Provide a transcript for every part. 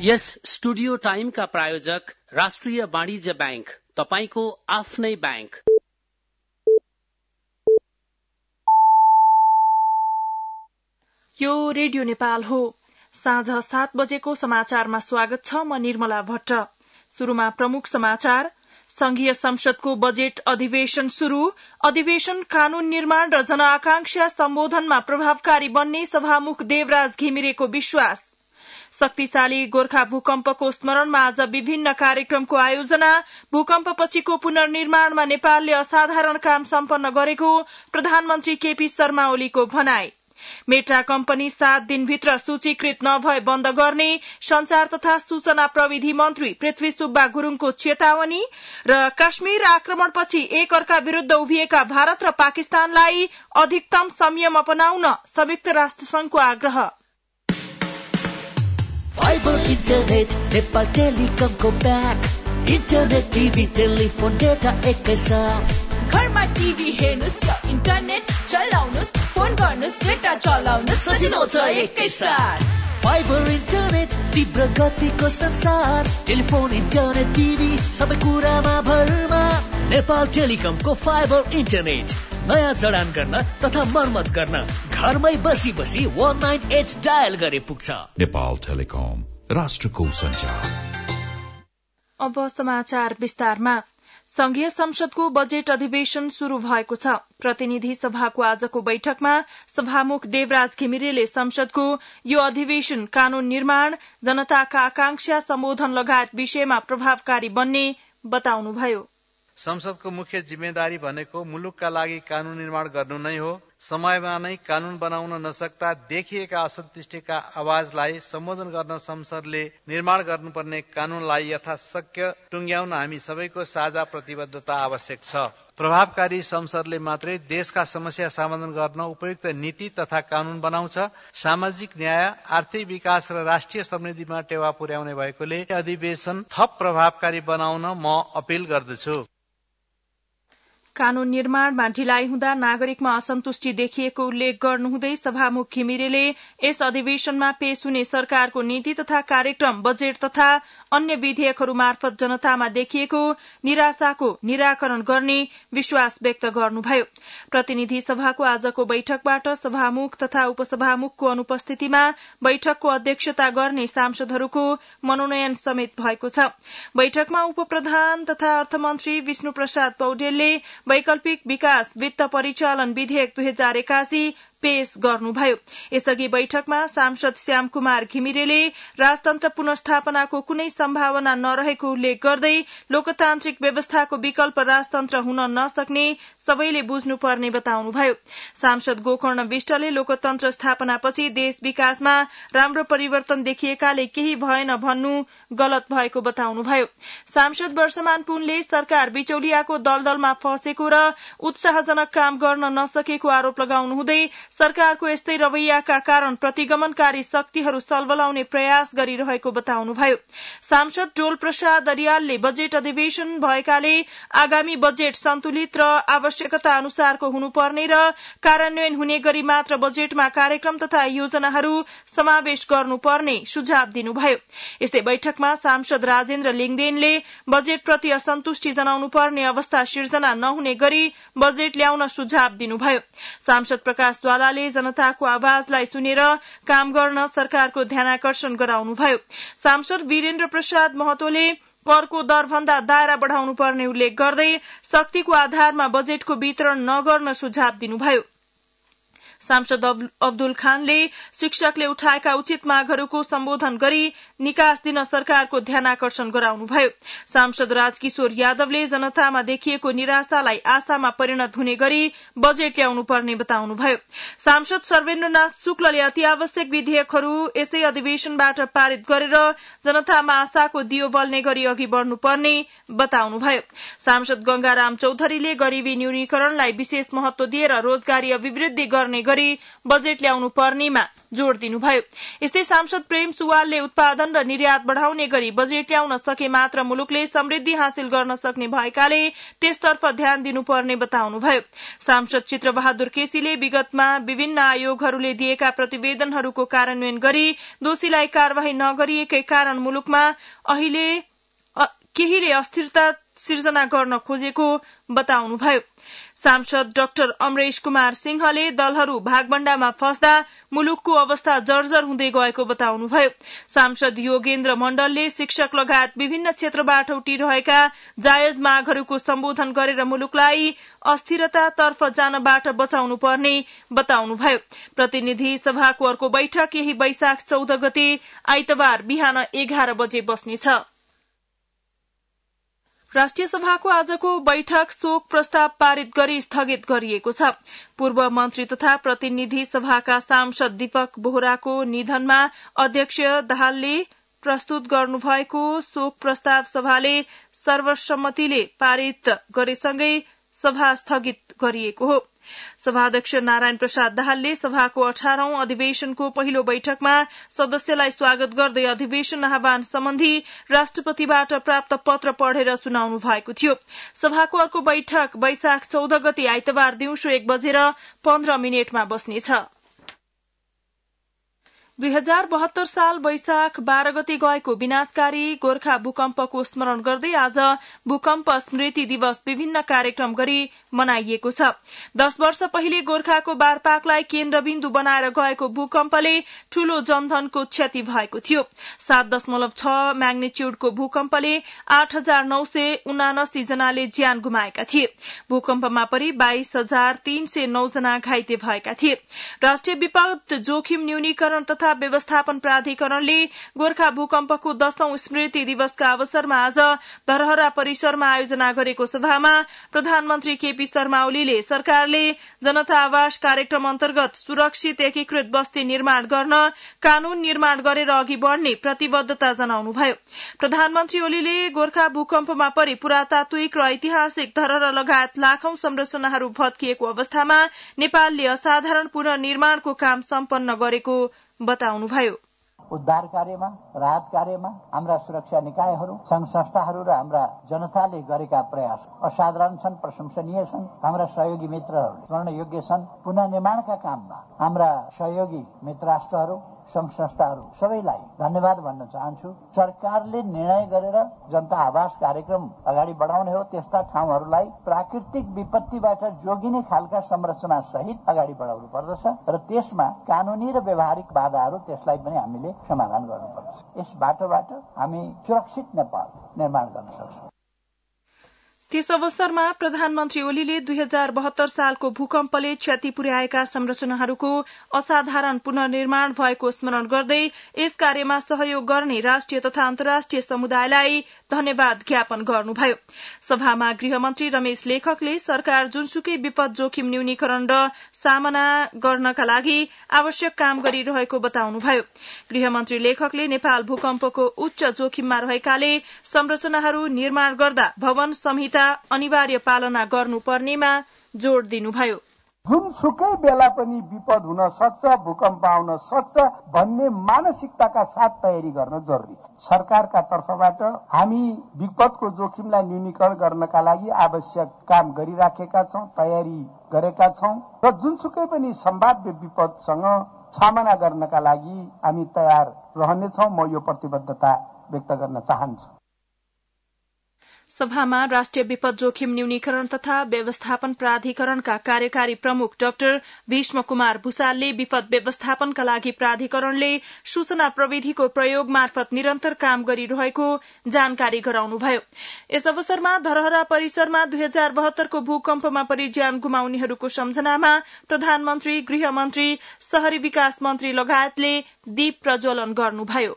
यस studio टाइमका प्रायोजक राष्ट्रिय वाणिज्य बैंक, तपाईको आफ्नै बैंक। यो रेडियो नेपाल हो। साँझ 7 बजेको समाचारमा स्वागत छ। म निर्मला भट्ट। शुरूमा प्रमुख समाचार। संघीय संसदको बजेट अधिवेशन शुरू। अधिवेशन कानून निर्माण र जनआकांक्षा सम्बोधनमा प्रभावकारी बन्ने सभामुख देवराज घिमिरेको विश्वास। शक्तिशाली गोर्खा भूकम्पको स्मरणमा आज विभिन्न कार्यक्रमको आयोजना। भूकम्पपछिको पुनर्निर्माणमा नेपालले असाधारण काम सम्पन्न गरेको प्रधानमन्त्री केपी शर्मा ओलीको भनाई। मेटा कम्पनी 7 दिनभित्र सूचीकृत नभए बन्द गर्ने संचार तथा सूचना प्रविधि मन्त्री पृथ्वी सुब्बा गुरूङको चेतावनी र काश्मीर आक्रमणपछि एक अर्का विरूद्ध उभिएका भारत र पाकिस्तानलाई अधिकतम संयम अपनाउन संयुक्त राष्ट्र संघको आग्रह। फाइबर इन्टरनेट नेपाल टेलिकमको back. Internet TV telephone data एकैसाथ। घरमा टिभी हेर्नुस् या इन्टरनेट चलाउनुस्, फोन गर्नुस्, डेटा चलाउनुस्, सजिलो छ एकैसाथ। फाइबर इन्टरनेट तीव्र गतिको संसार। टेलिफोन, इन्टरनेट, टिभी सबै कुरामा भरमा। नेपाल टेलिकमको फाइबर इन्टरनेट नयाँ जडान गर्न तथा मर्मत गर्न घरमै बसी 198 डायल गरे पुग्छ। नेपाल टेलिकम, राष्ट्रको सञ्चार। अब समाचार विस्तारमा। संघीय संसदको बजेट अधिवेशन शुरू भएको छ। प्रतिनिधि सभाको आजको बैठकमा सभामुख देवराज घिमिरेले संसदको यो अधिवेशन कानून निर्माण, जनताका आकांक्षा सम्बोधन लगायत विषयमा प्रभावकारी बन्ने बताउनुभयो। संसदको मुख्य जिम्मेदारी भनेको मुलुकका लागि कानून निर्माण गर्नु नै हो। समयमा नै कानून बनाउन नसक्दा देखिएका असन्तुष्टिका आवाजलाई सम्बोधन गर्न संसदले निर्माण गर्नुपर्ने कानूनलाई यथाशक्य टुंग्याउन हामी सबैको साझा प्रतिबद्धता आवश्यक छ। प्रभावकारी संसदले मात्रै देशका समस्या समाधान गर्न उपयुक्त नीति तथा कानून बनाउँछ। सामाजिक न्याय, आर्थिक विकास र राष्ट्रिय समृद्धिमा टेवा पुर्याउने भएकोले अधिवेशन थप प्रभावकारी बनाउन म अपील गर्दछु। कानून निर्माणमा ढिलाइ हुँदा नागरिकमा असन्तुष्टि देखिएको उल्लेख गर्नुहुँदै सभामुख घिमिरेले यस अधिवेशनमा पेश हुने सरकारको नीति तथा कार्यक्रम, बजेट तथा अन्य विधेयकहरू मार्फत जनतामा देखिएको निराशाको निराकरण गर्ने विश्वास व्यक्त गर्नुभयो। प्रतिनिधि सभाको आजको बैठकबाट सभामुख तथा उपसभामुखको अनुपस्थितिमा बैठकको अध्यक्षता गर्ने सांसदहरूको मनोनयन समेत भएको छ। बैठकमा उपप्रधान तथा अर्थमन्त्री विष्णु प्रसाद पौडेलले वैकल्पिक विकास वित्त परिचालन विधेयक 2081 पेश गर्नुभयो। यसअघि बैठकमा सांसद श्याम कुमार घिमिरेले राजतन्त्र पुनर्स्थापनाको कुनै सम्भावना नरहेको उल्लेख गर्दै लोकतान्त्रिक व्यवस्थाको विकल्प राजतन्त्र हुन नसक्ने सबैले बुझ्नुपर्ने बताउनुभयो। सांसद गोकर्ण विष्टले लोकतन्त्र स्थापनापछि देश विकासमा राम्रो परिवर्तन देखिएकाले केही भएन भन्नु गलत भएको बताउनुभयो। सांसद वर्षमान पुनले सरकार बिचौलियाको दलदलमा फँसेको र उत्साहजनक काम गर्न नसकेको आरोप लगाउनुहुँदै सरकारको यस्तै रवैयाका कारण प्रतिगमनकारी शक्तिहरू सलबलाउने प्रयास गरिरहेको बताउनुभयो। सांसद डोल प्रसाद अरियालले बजेट अधिवेशन भएकाले आगामी बजेट सन्तुलित र आवश्यकता अनुसारको हुनुपर्ने र कार्यान्वयन हुने गरी मात्र बजेटमा कार्यक्रम तथा योजनाहरू समावेश गर्नुपर्ने सुझाव दिनुभयो। यस्तै बैठकमा सांसद राजेन्द्र लिङदेनले बजेटप्रति असन्तुष्टि जनाउनु पर्ने अवस्था सिर्जना नहुने गरी बजेट ल्याउन सुझाव दिनुभयो। सांसद प्रकाश द्वालाले जनताको आवाजलाई सुनेर काम गर्न सरकारको ध्यानाकर्षण गराउनुभयो। सांसद वीरेन्द्र प्रसाद महतोले करको दरभन्दा दायरा बढ़ाउनु पर्ने उल्लेख गर्दै शक्तिको आधारमा बजेटको वितरण नगर्न सुझाव दिनुभयो। सांसद अब्दुल खानले शिक्षकले उठाएका उचित मागहरूको सम्बोधन गरी निकास दिन सरकारको ध्यानाकर्षण गराउनुभयो। सांसद राजकिशोर यादवले जनतामा देखिएको निराशालाई आशामा परिणत हुने गरी बजेट ल्याउनु पर्ने बताउनुभयो। सांसद सर्वेन्द्रनाथ शुक्लले अति आवश्यक विधेयकहरू यसै अधिवेशनबाट पारित गरेर जनतामा आशाको दियो बल्ने गरी अघि बढ़नुपर्ने बताउनुभयो। सांसद गंगाराम चौधरीले गरीबी न्यूनीकरणलाई विशेष महत्व दिएर रोजगारी अभिवृद्धि गर्ने गरी बजेट ल्याउनु पर्नेमा जोड़ दिनुभयो। यस्तै सांसद प्रेम सुवालले उत्पादन र निर्यात बढ़ाउने गरी बजेट ल्याउन सके मात्र मुलुकले समृद्धि हासिल गर्न सक्ने भएकाले त्यसतर्फ ध्यान दिनुपर्ने बताउनुभयो। सांसद चित्रबहादुर केसीले विगतमा विभिन्न आयोगहरूले दिएका प्रतिवेदनहरूको कार्यान्वयन गरी दोषीलाई कार्यवाही नगरिएकै कारण मुलुकमा अहिले केहीले अस्थिरता सिर्जना गर्न खोजेको बताउनुभयो। सांसद डाक्टर अमरेश कुमार सिंहले दलहरू भागबण्डामा फस्दा मुलुकको अवस्था जर्जर हुँदै गएको बताउनुभयो। सांसद योगेन्द्र मण्डलले शिक्षक लगायत विभिन्न क्षेत्रबाट उठिरहेका जायज मागहरूको सम्बोधन गरेर मुलुकलाई अस्थिरतातर्फ जानबाट बचाउनु पर्ने बताउनुभयो। प्रतिनिधि सभाको अर्को बैठक यही वैशाख 14 गते आइतबार बिहान 11 बजे बस्नेछ। राष्ट्रिय सभाको आजको बैठक शोक प्रस्ताव पारित गरी स्थगित गरिएको छ। पूर्व मन्त्री तथा प्रतिनिधि सभाका सांसद दीपक बोहराको निधनमा अध्यक्ष दाहालले प्रस्तुत गर्नुभएको शोक प्रस्ताव सभाले सर्वसम्मतिले पारित गरेसँगै सभा स्थगित गरिएको हो। सभाध्यक्ष नारायण प्रसाद दाहालले सभाको 18औं अधिवेशनको पहिलो बैठकमा सदस्यलाई स्वागत गर्दै अधिवेशन आह्वान सम्बन्धी राष्ट्रपतिबाट प्राप्त पत्र पढेर सुनाउनु भएको थियो। सभाको अर्को बैठक वैशाख 14 गते आइतबार दिउँसो 1:15 बस्नेछ। 2072 साल वैशाख 12 गते गएको विनाशकारी गोर्खा भूकम्पको स्मरण गर्दै आज भूकम्प स्मृति दिवस विभिन्न कार्यक्रम गरी मनाइएको छ। 10 वर्ष पहिले गोर्खाको बारपाकलाई केन्द्रबिन्दु बनाएर गएको भूकम्पले ठूलो जनधनको क्षति भएको थियो। 7.6 म्याग्निच्युडको भूकम्पले 8,979 जनाले ज्यान गुमाएका थिए। भूकम्पमा परि 22,309 जना घाइते भएका थिए। राष्ट्रिय विपद जोखिम न्यूनीकरण तथा व्यवस्थापन प्राधिकरणले गोर्खा भूकम्पको 10औं स्मृति दिवसका अवसरमा आज धरहरा परिसरमा आयोजना गरेको सभामा प्रधानमन्त्री केपी शर्मा ओलीले सरकारले जनता आवास कार्यक्रम अन्तर्गत सुरक्षित एकीकृत बस्ती निर्माण गर्न कानून निर्माण गरेर अघि बढ़ने प्रतिबद्धता जनाउनुभयो। प्रधानमन्त्री ओलीले गोर्खा भूकम्पमा परि पुरातात्विक र ऐतिहासिक धरहरा लगायत लाखौं संरचनाहरू भत्किएको अवस्थामा नेपालले असाधारण पुनर्निर्माणको काम सम्पन्न गरेको बताउनुभयो। उद्धार कार्यमा, राहत कार्यमा हाम्रा सुरक्षा निकायहरू, संघ संस्थाहरू र हाम्रा जनताले गरेका प्रयास असाधारण छन्, प्रशंसनीय छन्। हाम्रा सहयोगी मित्रहरू स्मरणयोग्य छन्। पुनर्निर्माणका काममा हाम्रा सहयोगी मित्र राष्ट्रहरू, संघ संस्थाहरू सबैलाई धन्यवाद भन्न चाहन्छु। सरकारले निर्णय गरेर जनता आवास कार्यक्रम अगाडि बढाउने हो। त्यस्ता ठाउँहरूलाई प्राकृतिक विपत्तिबाट जोगिने खालका संरचना सहित अगाडि बढाउनु पर्दछ र त्यसमा कानूनी र व्यवहारिक बाधाहरू त्यसलाई पनि हामीले समाधान गर्नुपर्छ। यस बाटोबाट हामी सुरक्षित नेपाल निर्माण गर्न सक्छौं। त्यस अवसरमा प्रधानमन्त्री ओलीले 2072 सालको भूकम्पले क्षति पुर्याएका संरचनाहरूको असाधारण पुनर्निर्माण भएको स्मरण गर्दै यस कार्यमा सहयोग गर्ने राष्ट्रिय तथा अन्तर्राष्ट्रिय समुदायलाई धन्यवाद ज्ञापन गर्नुभयो। सभामा गृहमन्त्री रमेश लेखकले सरकार जुनसुकै विपद जोखिम न्यूनीकरण र सामना गर्नका लागि आवश्यक काम गरिरहेको बताउनुभयो। गृहमन्त्री लेखकले नेपाल भूकम्पको उच्च जोखिममा रहेकाले संरचनाहरू निर्माण गर्दा भवन संहिता अनिवार्य पालना गर्नुपर्नेमा जोड़ दिनुभयो। जुनसुकै बेला पनि विपद हुन सक्छ, भूकम्प आउन सक्छ भन्ने मानसिकताका साथ तयारी गर्न जरुरी छ। सरकारका तर्फबाट हामी विपदको जोखिमलाई न्यूनीकरण गर्नका लागि आवश्यक काम गरिराखेका छौं, तयारी गरेका छौं र जुनसुकै पनि सम्भाव्य विपदसँग सामना गर्नका लागि हामी तयार रहनेछौं। म यो प्रतिबद्धता व्यक्त गर्न चाहन्छु। सभामा राष्ट्रिय विपद जोखिम न्यूनीकरण तथा व्यवस्थापन प्राधिकरणका कार्यकारी प्रमुख डाक्टर भीष्म कुमार भूषालले विपद व्यवस्थापनका लागि प्राधिकरणले सूचना प्रविधिको प्रयोग मार्फत निरन्तर काम गरिरहेको जानकारी गराउनुभयो। यस अवसरमा धरहरा परिसरमा 2072 को भूकम्पमा परि ज्यान गुमाउनेहरूको सम्झनामा प्रधानमन्त्री, गृहमन्त्री, शहरी विकास मन्त्री लगायतले दीप प्रज्वलन गर्नुभयो।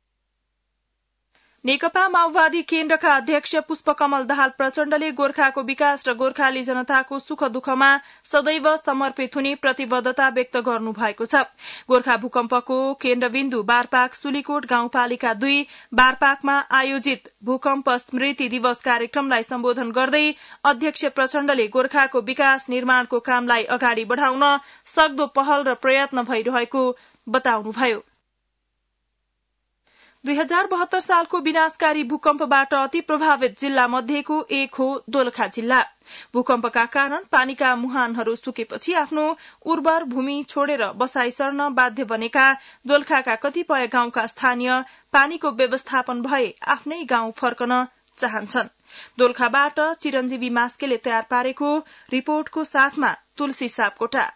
नेकपा माओवादी केन्द्रका अध्यक्ष पुष्पकमल दाहाल प्रचण्डले गोर्खाको विकास र गोर्खाली जनताको सुख दुःखमा सदैव समर्पित हुने प्रतिबद्धता व्यक्त गर्नु भएको छ। गोर्खा भूकम्पको केन्द्रबिन्दु बारपाक सुलीकोट गाउँपालिका 2 बारपाकमा आयोजित भूकम्प स्मृति दिवस कार्यक्रमलाई सम्बोधन गर्दै अध्यक्ष प्रचण्डले गोर्खाको विकास निर्माणको कामलाई अगाडि बढ़ाउन सक्दो पहल र प्रयत्न भइरहेको बताउनुभयो। 2072 सालको विनाशकारी भूकम्पबाट अति प्रभावित जिल्ला मध्येको एक हो दोलखा जिल्ला। भूकम्पका कारण पानीका मुहानहरू सुकेपछि आफ्नो उर्वर भूमि छोडेर बसाई सर्न बाध्य बनेका दोलखाका कतिपय गाउँका स्थानीय पानीको व्यवस्थापन भए आफ्नै गाउँ फर्कन चाहन्छन्। दोलखाबाट चिरञ्जीवी मास्केले तयार पारेको रिपोर्टको साथमा तुलसी सापकोटा।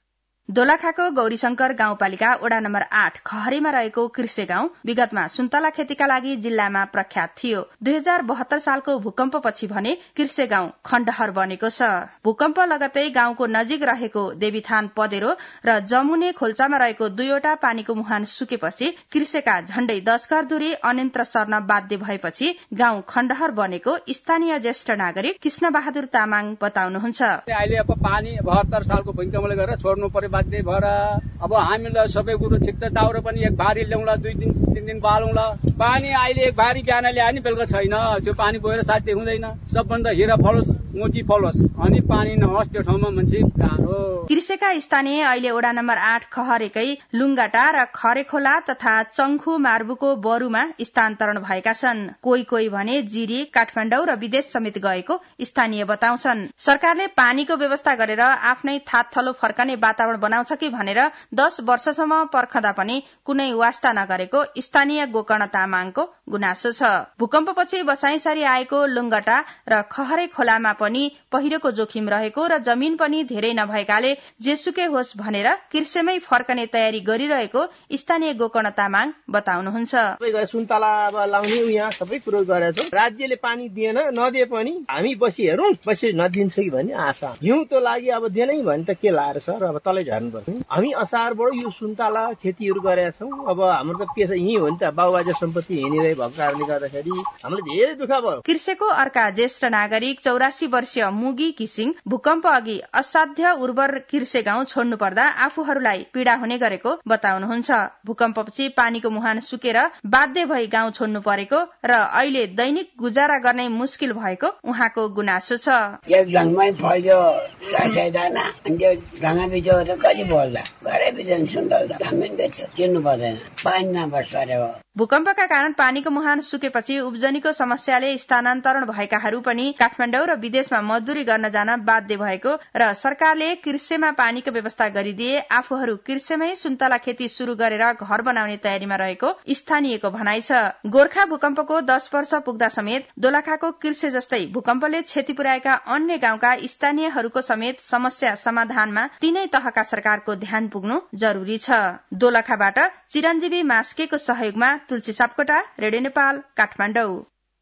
दोलखाको गौरीशंकर गाउँपालिका वडा नम्बर 8 खहरीमा रहेको कृषि गाउँ विगतमा सुन्तला खेतीका लागि जिल्लामा प्रख्यात थियो। 2072 सालको भूकम्पपछि भने कृषि गाउँ खण्डहर बनेको छ। भूकम्प लगतै गाउँको नजिक रहेको देवीथान पदेरो र जमुने खोल्चामा रहेको 2वटा पानीको मुहान सुकेपछि कृषिका झण्डै 10 घर दूरी अन्यन्त्र सर्न बाध्य भएपछि गाउँ खण्डहर बनेको स्थानीय ज्येष्ठ नागरिक कृष्ण बहादुर तामाङ बताउनुहुन्छ। अहिले अब पानी 72 सालको भूकम्पले गरेर छोड्नु पर्यो बाध्य भएर अब हामीलाई सबै कुरो ठिक छ। दाउरो पनि एक भारी ल्याउँला, 2 दिन 3 दिन बालौँला। पानी अहिले एक भारी बिहान ल्याए नि बेलुका छैन। त्यो पानी बोएर साध्य हुँदैन। सबभन्दा हिरा फलोस् मोती फलोस् अनि पानी नहोस् त्यो ठाउँमा मान्छे गाह्रो। कृषिका स्थानीय अहिले वडा नम्बर 8 खहरेकै लुङ्गाटा र खरेखोला तथा चङ्खु मार्बुको बरूमा स्थानान्तरण भएका छन्। कोही भने जिरी, काठमाडौँ र विदेश समेत गएको स्थानीय बताउँछन्। सरकारले पानीको व्यवस्था गरेर आफ्नै थातथलो फर्कने वातावरण बनाउँछ कि भनेर 10 वर्षसम्म पर्खदा पनि कुनै वास्ता नगरेको स्थानीय गोकर्ण तामाङको गुनासो छ। भूकम्पपछि बसाइसरी आएको लुङ्गटा र खहरे खोलामा पनि पहिरोको जोखिम रहेको र जमिन पनि धेरै नभएकाले जेसुकै होस् भनेर कृषिमै फर्कने तयारी गरिरहेको स्थानीय गोकर्ण तामाङ बताउनुहुन्छ। सुन्तला अब लाउने यहाँ सबै कुरो गरेछौँ। राज्यले पानी दिएन, नदिए पनि हामी बसी हेरौँ, बसी नदिन्छ कि भन्ने आशा। हिउँको लागि अब दिएनै भने त के लाएर सर अब तलै झर्नुपर्छ। हामी असारबाट यो सुन्तला खेतीहरू गरेका छौँ। अब हाम्रो त पेसा यही हो नि त, बाबुबाजे सम्पत्ति हिँडिरहेको भएको कारणले गर्दाखेरि हामीलाई धेरै दुःख भयो। कृषिको अर्का ज्येष्ठ नागरिक 84 वर्षीय मुगी किसिङ भूकम्प अघि असाध्य उर्वर कृषि गाउँ छोड्नु पर्दा आफूहरूलाई पीड़ा हुने गरेको बताउनुहुन्छ। भूकम्पपछि पानीको मुहान सुकेर बाध्य भई गाउँ छोड्नु परेको र अहिले दैनिक गुजारा गर्नै मुस्किल भएको उहाँको गुनासो छ। एक जन्मै फल्यो 60 दाना अनि त्यो ढङ्गा बिजो त कति बोल्दा घरै बिजन सुन्तल त हामी बेच्यो चिन्नु पर्दैन पानी नपर्छ अरे हो। भूकम्पका कारण पानीको मुहान सुकेपछि उब्जनीको समस्याले स्थानान्तरण भएकाहरू पनि काठमाडौँ र विदेशमा मजदुरी गर्न जान बाध्य भएको र सरकारले कृषिमा पानीको व्यवस्था गरिदिए आफूहरू कृषिमै सुन्तला खेती शुरू गरेर घर बनाउने तयारीमा रहेको स्थानीयको भनाइ छ। गोर्खा भूकम्पको 10 वर्ष पुग्दा समेत दोलखाको कृषि जस्तै भूकम्पले क्षति पुर्याएका अन्य गाउँका स्थानीयहरूको समेत समस्या समाधानमा तीनै तहका सरकारको ध्यान पुग्नु जरूरी छ। दोलखाबाट चिरञ्जीवी मास्केको सहयोगमा तुलसी सापकोटा, रेडियो नेपाल, काठमाडौँ।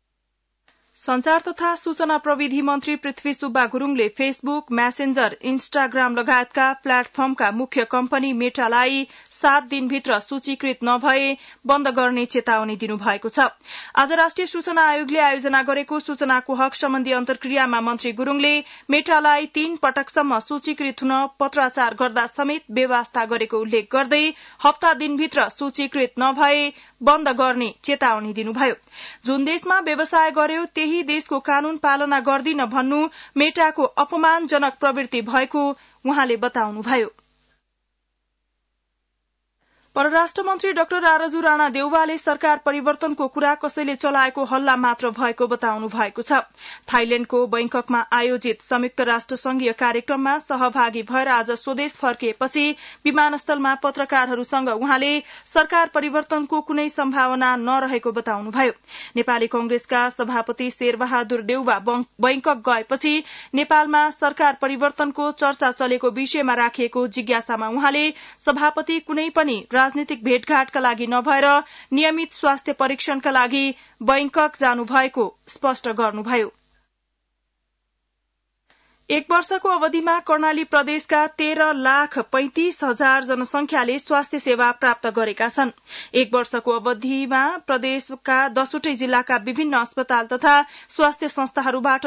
संचार तथा सूचना प्रविधि मन्त्री पृथ्वी सुब्बा गुरूङले फेसबुक, म्यासेन्जर, इन्स्टाग्राम लगायतका प्लेटफर्मका मुख्य कम्पनी मेटालाई 7 दिनभित्र सूचीकृत नभए बन्द गर्ने चेतावनी दिनुभएको छ। आज राष्ट्रिय सूचना आयोगले आयोजना गरेको सूचनाको हक सम्बन्धी अन्तर्क्रियामा मन्त्री गुरूङले मेटालाई 3 पटकसम्म सूचीकृत हुन पत्राचार गर्दा समेत बेवास्ता गरेको उल्लेख गर्दै हप्ता दिनभित्र सूचीकृत नभए बन्द गर्ने चेतावनी दिनुभयो। जुन देशमा व्यवसाय गर्यो त्यही देशको कानून पालना गर्दिन भन्नु मेटाको अपमानजनक प्रवृत्ति भएको उहाँले बताउनुभयो। परराष्ट्र मन्त्री डाक्टर आरजु राणा देउवाले सरकार परिवर्तनको कुरा कसैले चलाएको हल्ला मात्र भएको बताउनु भएको छ। थाइल्याण्डको बैंककमा आयोजित संयुक्त राष्ट्र संघीय कार्यक्रममा सहभागी भएर आज स्वदेश फर्किएपछि विमानस्थलमा पत्रकारहरूसँग उहाँले सरकार परिवर्तनको कुनै सम्भावना नरहेको बताउनुभयो। नेपाली कंग्रेसका सभापति शेरबहादुर देउवा बैंकक गएपछि नेपालमा सरकार परिवर्तनको चर्चा चलेको विषयमा राखिएको जिज्ञासामा उहाँले सभापति कुनै पनि राजनीतिक भेटघाटका लागि नभएर नियमित स्वास्थ्य परीक्षणका लागि बैंकक जानु भएको स्पष्ट गर्नुभयो। 1 वर्षको अवधिमा कर्णाली प्रदेशका 13,35,000 जनसंख्याले स्वास्थ्य सेवा प्राप्त गरेका छन्। 1 वर्षको अवधिमा प्रदेशका 10वटै जिल्लाका विभिन्न अस्पताल तथा स्वास्थ्य संस्थाहरूबाट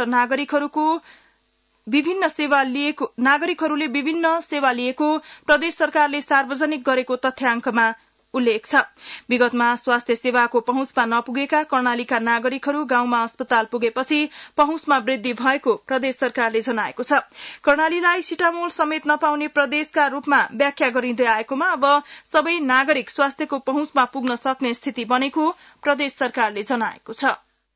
नागरिकहरूले विभिन्न सेवा लिएको प्रदेश सरकारले सार्वजनिक गरेको तथ्याङ्कमा उल्लेख छ। विगतमा स्वास्थ्य सेवाको पहुँचमा नपुगेका कर्णालीका नागरिकहरू गाउँमा अस्पताल पुगेपछि पहुँचमा वृद्धि भएको प्रदेश सरकारले जनाएको छ। कर्णालीलाई सिटामोल समेत नपाउने प्रदेशका रूपमा व्याख्या गरिँदै आएकोमा अब सबै नागरिक स्वास्थ्यको पहुँचमा पुग्न सक्ने स्थिति बनेको प्रदेश सरकारले जनाएको छ।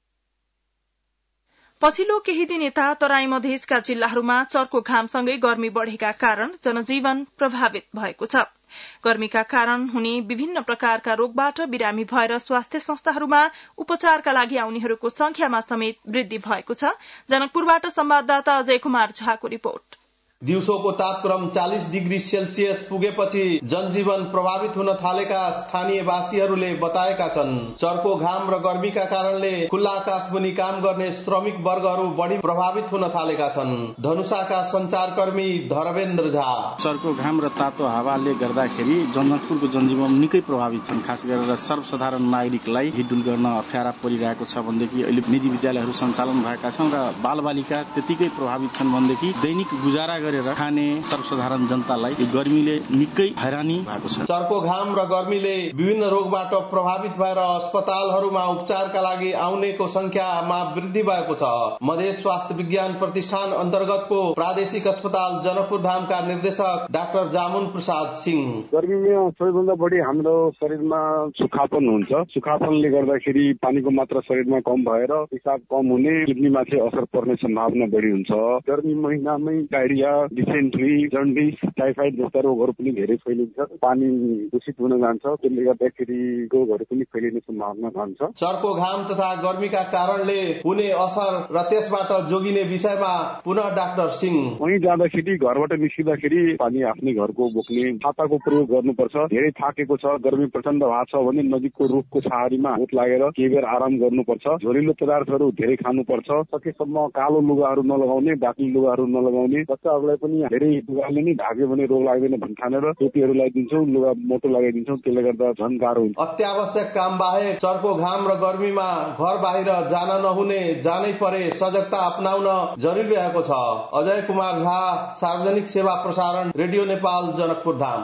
पछिल्लो केही दिन यता तराई मधेसका जिल्लाहरूमा चर्को घामसँगै गर्मी बढ़ेका कारण जनजीवन प्रभावित भएको छ। गर्मीका कारण हुने विभिन्न प्रकारका रोगबाट बिरामी भएर स्वास्थ्य संस्थाहरूमा उपचारका लागि आउनेहरूको संख्यामा समेत वृद्धि भएको छ। जनकपुरबाट संवाददाता अजय कुमार झाको रिपोर्ट। दिउँसोको तापक्रम 40 डिग्री सेल्सियस पुगेपछि जनजीवन प्रभावित हुन थालेका स्थानीयवासीहरूले बताएका छन्। चर्को घाम र गर्मीका कारणले खुल्ला आकाशमुनि काम गर्ने श्रमिक वर्गहरू बढ़ी प्रभावित हुन थालेका छन्। धनुषाका संचारकर्मी धर्मेन्द्र झा चर्को घाम र तातो हावाले गर्दाखेरि जनकपुरको जनजीवन निकै प्रभावित छन्। खास गरेर सर्वसाधारण नागरिकलाई हिडडुल गर्न अप्ठ्यारा परिरहेको छ भनेदेखि अहिले निजी विद्यालयहरू सञ्चालन भएका छन् र बालबालिका त्यतिकै प्रभावित छन् भनेदेखि दैनिक गुजारा खाने सर्वसाधारण जनतालाई गर्मीले निकै हैरानी भएको छ। चर्को घाम र गर्मीले विभिन्न रोगबाट प्रभावित भएर अस्पतालहरूमा उपचारका लागि आउनेको संख्यामा वृद्धि भएको छ। मधेस स्वास्थ्य विज्ञान प्रतिष्ठान अन्तर्गतको प्रादेशिक अस्पताल जनकपुर धामका निर्देशक डाक्टर जामुन प्रसाद सिंह गर्मीमा सबैभन्दा बढी हाम्रो शरीरमा सुखापन हुन्छ। सुखापनले गर्दाखेरि पानीको मात्रा शरीरमा कम भएर पिसाब कम हुने, किडनीमाथि असर पर्ने सम्भावना बढी हुन्छ। गर्मी महिनामै डायरिया, डिसेन्ट्री, जन्डिस, टाइफाइड जस्ता रोगहरू पनि धेरै फैलिन्छ। पानी दूषित हुन जान्छ, त्यसले गर्दाखेरि रोगहरू पनि फैलिने सम्भावना रहन्छ। चर्को घाम तथा गर्मीका कारणले हुने असर र त्यसबाट जोगिने विषयमा पुनः डाक्टर सिंह वहीँ जाँदाखेरि घरबाट निस्किँदाखेरि पानी आफ्नै घरको बोक्ने, छाताको प्रयोग गर्नुपर्छ। धेरै थाकेको छ, गर्मी प्रचण्ड भएको छ भने नजिकको रुखको छाहारीमा हात लागेर केही बेर आराम गर्नुपर्छ। झोलिलो पदार्थहरू धेरै खानुपर्छ। सकेसम्म कालो लुगाहरू नलगाउने, बाक्ली लुगाहरू नलगाउने। बच्चाहरूलाई पनि धेरै लुगाले नै ढाक्यो भने रोग लाग्दैन भनी ठानेर टोपीहरू लगाइदिन्छौँ, लुगा मोटो लगाइदिन्छौँ। त्यसले गर्दा झन् गाह्रो हुन्छ। अत्यावश्यक काम बाहेक चर्को घाम र गर्मीमा घर बाहिर जान नहुने, जानै परे सजगता अपनाउन जरुरी रहेको छ। अजय कुमार झा, सार्वजनिक सेवा प्रसारण, रेडियो नेपाल, जनकपुर धाम।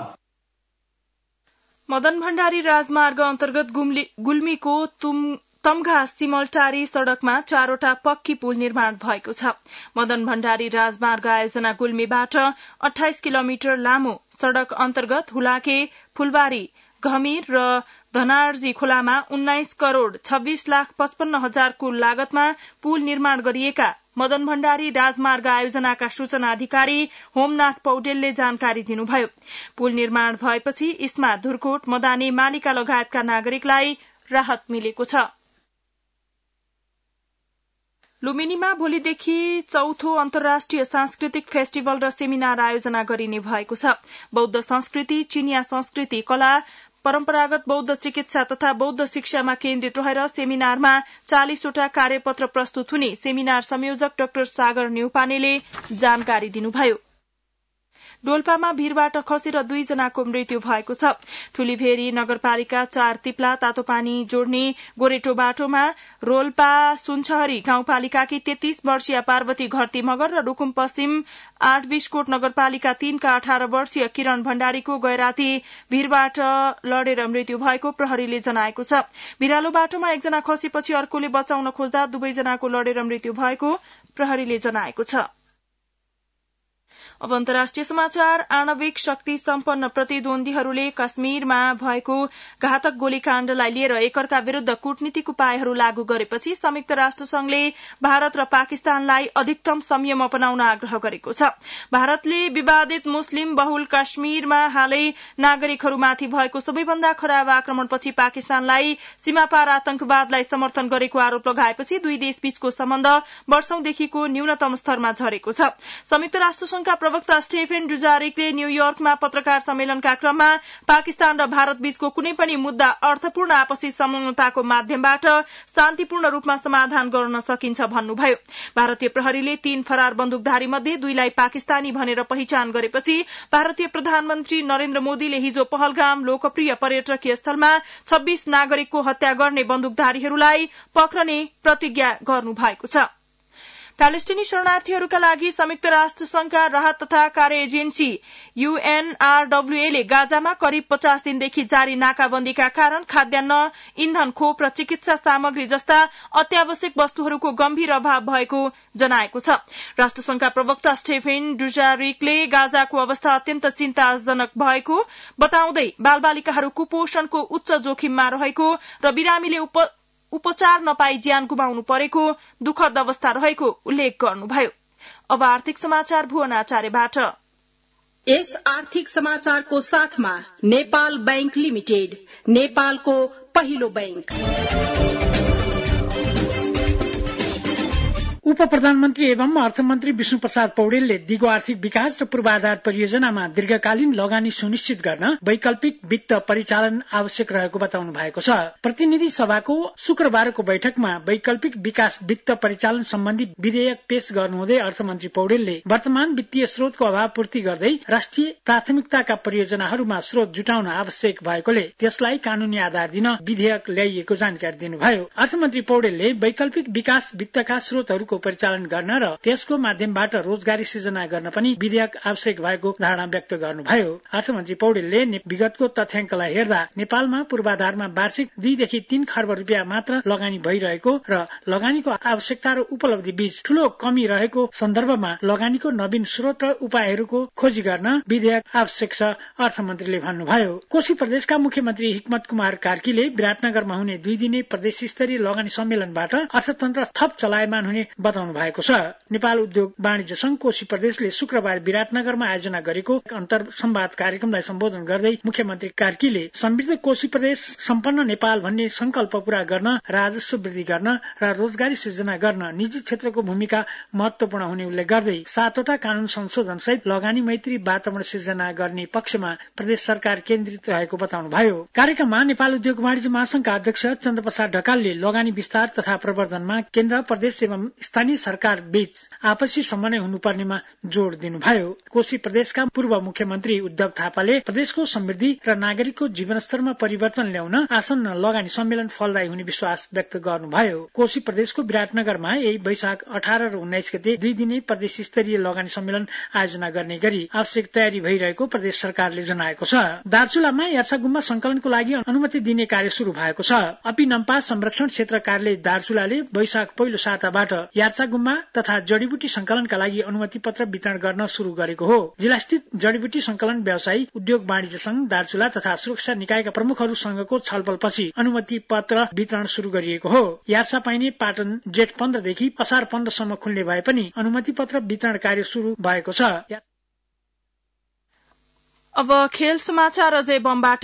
मदन भण्डारी राजमार्ग अन्तर्गत गुल्मीको तमघा सिमलटारी सड़कमा 4वटा पक्की पुल निर्माण भएको छ। मदन भण्डारी राजमार्ग आयोजना गुल्मीबाट 28 किलोमिटर लामो सड़क अन्तर्गत हुलाके, फुलबारी, घमीर र धनार्जी खोलामा 19 करोड़ 26,55,000 लागतमा पुल निर्माण गरिएका मदन भण्डारी राजमार्ग आयोजनाका सूचना अधिकारी होमनाथ पौडेलले जानकारी दिनुभयो। पुल निर्माण भएपछि इस्मा, धुर्कोट, मदानी, मालिका लगायतका नागरिकलाई राहत मिलेको छ। लुम्बिनीमा भोलिदेखि 4थो अन्तर्राष्ट्रिय सांस्कृतिक फेस्टिभल र सेमिनार आयोजना गरिने भएको छ। बौद्ध संस्कृति, चिनिया संस्कृति, कला, परम्परागत बौद्ध चिकित्सा तथा बौद्ध शिक्षामा केन्द्रित रहेर सेमिनारमा 40वटा कार्यपत्र प्रस्तुत हुने सेमिनार संयोजक डाक्टर सागर न्यौपानेले जानकारी दिनुभयो। डोल्पामा भीरबाट खसेर 2 जनाको मृत्यु भएको छ। ठूलीभेरी नगरपालिका 4 तिप्ला तातोपानी जोड्ने गोरेटो बाटोमा रोल्पा सुनछहरी गाउँपालिकाकी 33 वर्षीय पार्वती घरती मगर र रुकुम पश्चिम 8 बिस्कोट नगरपालिका 3 का 18 वर्षीय किरण भण्डारीको गैराती भीरबाट लडेर मृत्यु भएको प्रहरीले जनाएको छ। भिरालो बाटोमा 1 जना खसेपछि अर्कोले बचाउन खोज्दा 2 जनाको लडेर मृत्यु भएको प्रहरीले जनाएको छ। अब अन्तर्राष्ट्रिय समाचार। आणविक शक्ति सम्पन्न प्रतिद्वन्दीहरूले कश्मीरमा भएको घातक गोलीकाण्डलाई लिएर एकअर्का विरूद्ध कूटनीतिक उपायहरू लागू गरेपछि संयुक्त राष्ट्र संघले भारत र पाकिस्तानलाई अधिकतम संयम अपनाउन आग्रह गरेको छ। भारतले विवादित मुस्लिम बहुल कश्मीरमा हालै नागरिकहरूमाथि भएको सबैभन्दा खराब आक्रमणपछि पाकिस्तानलाई सीमापार आतंकवादलाई समर्थन गरेको आरोप लगाएपछि दुई देशबीचको सम्बन्ध वर्षौंदेखिको न्यूनतम स्तरमा झरेको छ। संयुक्त राष्ट्र संघका प्रवक्ता स्टेफेन डुजारिकले न्यूयोर्कमा पत्रकार सम्मेलनका क्रममा पाकिस्तान र भारत बीचको कुनै पनि मुद्दा अर्थपूर्ण आपसी सम्झौताको माध्यमबाट शान्तिपूर्ण रूपमा समाधान गर्न सकिन्छ भन्नुभयो। भारतीय प्रहरीले 3 फरार बन्दुकधारी मध्ये 2लाई पाकिस्तानी भनेर पहिचान गरेपछि भारतीय प्रधानमन्त्री नरेन्द्र मोदीले हिजो पहलगाम लोकप्रिय पर्यटकीय स्थलमा 26 नागरिकको हत्या गर्ने बन्दुकधारीहरूलाई पक्रने प्रतिज्ञा गर्नुभएको छ। प्यालेस्टिनी शरणार्थीहरूका लागि संयुक्त राष्ट्र संघका राहत तथा कार्य एजेन्सी UNRWA ले गाजामा करिब 50 दिनदेखि जारी नाकाबन्दीका कारण खाद्यान्न, इन्धन, खोप र चिकित्सा सामग्री जस्ता अत्यावश्यक वस्तुहरूको गम्भीर अभाव भएको जनाएको छ। राष्ट्रसंघका प्रवक्ता स्टेफेन डुजारिकले गाजाको अवस्था अत्यन्त चिन्ताजनक भएको बताउँदै बालबालिकाहरू कुपोषणको उच्च जोखिममा रहेको र बिरामीले उपचार नपाई ज्यान गुमाउनु परेको दुःखद अवस्था रहेको उल्लेख गर्नुभयो। अब आर्थिक समाचार भुवन आचार्यबाट। यस आर्थिक समाचारको साथमा नेपाल बैंक लिमिटेड, नेपालको पहिलो बैंक। उप प्रधानमन्त्री एवं अर्थमन्त्री विष्णु प्रसाद पौडेलले दिगो आर्थिक विकास र पूर्वाधार परियोजनामा दीर्घकालीन लगानी सुनिश्चित गर्न वैकल्पिक वित्त परिचालन आवश्यक रहेको बताउनु भएको छ। प्रतिनिधि सभाको शुक्रबारको बैठकमा वैकल्पिक विकास वित्त परिचालन सम्बन्धी विधेयक पेश गर्नुहुँदै अर्थमन्त्री पौडेलले वर्तमान वित्तीय स्रोतको अभाव पूर्ति गर्दै राष्ट्रिय प्राथमिकताका परियोजनाहरूमा स्रोत जुटाउन आवश्यक भएकोले त्यसलाई कानूनी आधार दिन विधेयक ल्याइएको जानकारी दिनुभयो। अर्थमन्त्री पौडेलले वैकल्पिक विकास वित्तका स्रोतहरूको परिचालन गर्न र त्यसको माध्यमबाट रोजगारी सृजना गर्न पनि विधेयक आवश्यक भएको धारणा व्यक्त गर्नुभयो। अर्थमन्त्री पौडेलले विगतको तथ्याङ्कलाई हेर्दा नेपालमा पूर्वाधारमा वार्षिक 2 देखि 3 खर्ब रुपियाँ मात्र लगानी भइरहेको र लगानीको आवश्यकता र उपलब्धि बीच ठूलो कमी रहेको सन्दर्भमा लगानीको नवीन स्रोत र उपायहरूको खोजी गर्न विधेयक आवश्यक छ, अर्थमन्त्रीले भन्नुभयो। कोशी प्रदेशका मुख्यमन्त्री हिक्मत कुमार कार्कीले विराटनगरमा हुने 2 दिने प्रदेश स्तरीय लगानी सम्मेलनबाट अर्थतन्त्र थप चलायमान हुने बताउनु भएको छ। नेपाल उद्योग वाणिज्य संघ कोशी प्रदेशले शुक्रबार विराटनगरमा आयोजना गरेको अन्तर संवाद कार्यक्रमलाई सम्बोधन गर्दै मुख्यमन्त्री कार्कीले समृद्ध कोशी प्रदेश सम्पन्न नेपाल भन्ने संकल्प पूरा गर्न, राजस्व वृद्धि गर्न र रोजगारी सृजना गर्न निजी क्षेत्रको भूमिका महत्वपूर्ण हुने उल्लेख गर्दै 7वटा कानून संशोधन सहित लगानी मैत्री वातावरण सृजना गर्ने पक्षमा प्रदेश सरकार केन्द्रित रहेको बताउनुभयो। कार्यक्रममा नेपाल उद्योग वाणिज्य महासंघका अध्यक्ष चन्द्रप्रसाद ढकालले लगानी विस्तार तथा प्रवर्धनमा केन्द्र, प्रदेश एवं स्थानीय सरकार बीच आपसी समन्वय हुनुपर्नेमा जोड़ दिनुभयो। कोशी प्रदेशका पूर्व मुख्यमन्त्री उद्धव थापाले प्रदेशको समृद्धि र नागरिकको जीवनस्तरमा परिवर्तन ल्याउन आसन्न लगानी सम्मेलन फलदायी हुने विश्वास व्यक्त गर्नुभयो। कोशी प्रदेशको विराटनगरमा यही वैशाख 18 र 19 गते 2 दिने प्रदेश स्तरीय लगानी सम्मेलन आयोजना गर्ने गरी आवश्यक तयारी भइरहेको प्रदेश सरकारले जनाएको छ। दार्चुलामा यार्सागुम्बा संकलनको लागि अनुमति दिने कार्य शुरू भएको छ। अपिनम्पा संरक्षण क्षेत्र कार्यालय दार्चुलाले वैशाख पहिलो साताबाट यार्सागुम्बा तथा जडीबुटी संकलनका लागि अनुमति पत्र वितरण गर्न शुरू गरेको हो। जिल्लास्थित जडीबुटी संकलन व्यवसायी, उद्योग वाणिज्य संघ दार्चुला तथा सुरक्षा निकायका प्रमुखहरूसँगको छलफलपछि अनुमति पत्र वितरण शुरू गरिएको हो। यार्सा पाइने पाटन जेठ 15 देखि असार 15 सम्म खुल्ने भए पनि अनुमति पत्र वितरण कार्य शुरू भएको छ। अब खेल समाचार अजय बमबाट।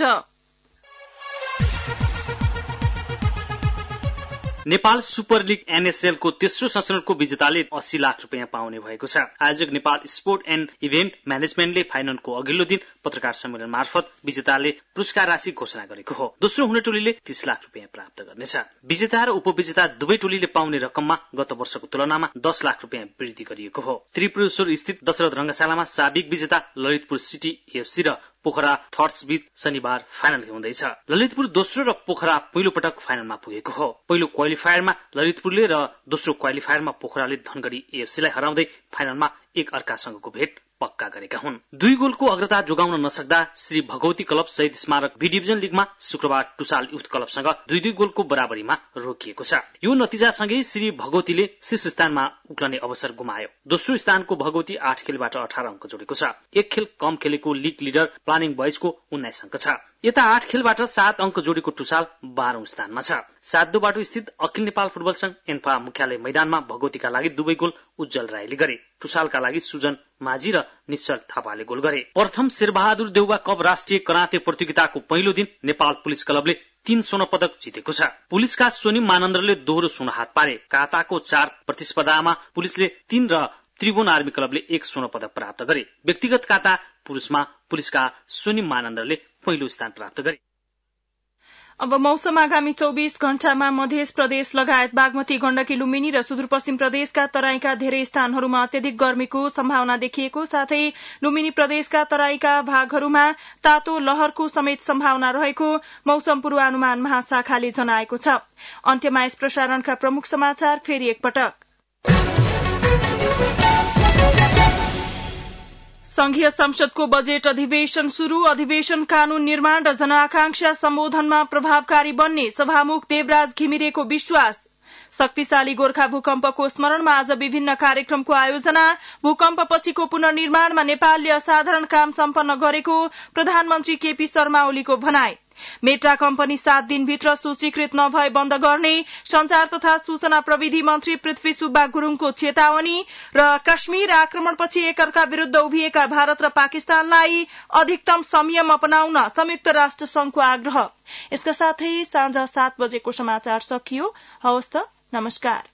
नेपाल सुपर लीग NSL को तेस्रो संस्करणको विजेताले 80 लाख रुपियाँ पाउने भएको छ। आयोजक नेपाल स्पोर्ट एण्ड इभेन्ट म्यानेजमेन्टले फाइनलको अघिल्लो दिन पत्रकार सम्मेलन मार्फत विजेताले पुरस्कार राशि घोषणा गरेको हो। दोस्रो हुने टोलीले 30 लाख रुपियाँ प्राप्त गर्नेछ। विजेता र उपविजेता दुवै टोलीले पाउने रकममा गत वर्षको तुलनामा 10 लाख रुपियाँ वृद्धि गरिएको हो। त्रिपुरेश्वर स्थित दशरथ रंगशालामा साबिक विजेता ललितपुर सिटी FC र पोखरा थट्स बीच शनिबार फाइनल हुँदैछ। ललितपुर दोस्रो र पोखरा पहिलो पटक फाइनलमा पुगेको हो। पहिलो क्वालिफायरमा ललितपुरले र दोस्रो क्वालिफायरमा पोखराले धनगढ़ी AFC लाई हराउँदै फाइनलमा एक अर्कासँगको भेट पक्का गरेका हुन्। 2 गोलको अग्रता जोगाउन नसक्दा श्री भगवती क्लब शहीद स्मारक B डिभिजन लीगमा शुक्रबार टुसाल युथ क्लबसँग 2-2 गोलको बराबरीमा रोकिएको छ। यो नतिजासँगै श्री भगवतीले शीर्ष स्थानमा उक्लने अवसर गुमायो। दोस्रो स्थानको भगवती 8 खेलबाट 18 अङ्क जोडेको छ। 1 खेल कम खेलेको लीग लिडर प्लानिङ बॉयजको 19 अङ्क छ। यता 8 खेलबाट 7 अङ्क जोडेको टुसाल 12औं स्थानमा छ। सातदो बाटो स्थित अखिल नेपाल फुटबल संघ एन्फा मुख्यालय मैदानमा भगवतीका लागि 2 गोल उज्जवल राईले गरे। टुसालका लागि सुजन माझी र निश्चल थापाले गोल गरे। प्रथम शेरबहादुर देउवा कप राष्ट्रिय कराते प्रतियोगिताको पहिलो दिन नेपाल पुलिस क्लबले 3 स्वर्ण पदक जितेको छ। पुलिसका सोनिम मानन्द्रले दोहोरो स्वर्ण हात पारे। काताको 4 प्रतिस्पर्धामा पुलिसले 3 र त्रिभुवन आर्मी क्लबले 1 स्वर्ण पदक प्राप्त गरे। व्यक्तिगत काता पुरुषमा पुलिसका सोनिम मानन्द्रले पहिलो स्थान प्राप्त गरे। अब मौसम आगामी 24 घण्टामा मध्य प्रदेश लगायत बागमती, गण्डकी, लुम्बिनी र सुदूरपश्चिम प्रदेशका तराईका धेरै स्थानहरूमा अत्यधिक गर्मीको सम्भावना देखिएको, साथै लुम्बिनी प्रदेशका तराईका भागहरूमा तातो लहरको समेत सम्भावना रहेको मौसम पूर्वानुमान महाशाखाले जनाएको छ। अन्त्यमा यस प्रसारणका प्रमुख समाचार फेरि एकपटक। संघीय संसदको बजेट अधिवेशन शुरू। अधिवेशन कानून निर्माण र जनआकांक्षा सम्बोधनमा प्रभावकारी बन्ने सभामुख देवराज घिमिरेको विश्वास। शक्तिशाली गोर्खा भूकम्पको स्मरणमा आज विभिन्न कार्यक्रमको आयोजना। भूकम्पपछिको पुनर्निर्माणमा नेपालले असाधारण काम सम्पन्न गरेको प्रधानमन्त्री केपी शर्मा ओलीको भनाई। मेटा कम्पनी 7 दिनभित्र सूचीकृत नभए बन्द गर्ने संचार तथा सूचना प्रविधि मन्त्री पृथ्वी सुब्बा गुरूङको चेतावनी। र काश्मीर आक्रमणपछि एकअर्का विरूद्ध उभिएका भारत र पाकिस्तानलाई अधिकतम संयम अपनाउन संयुक्त राष्ट्र संघको आग्रह। यसका साथै साँझ 7 बजेको समाचार सकियो। हवस् त, नमस्कार।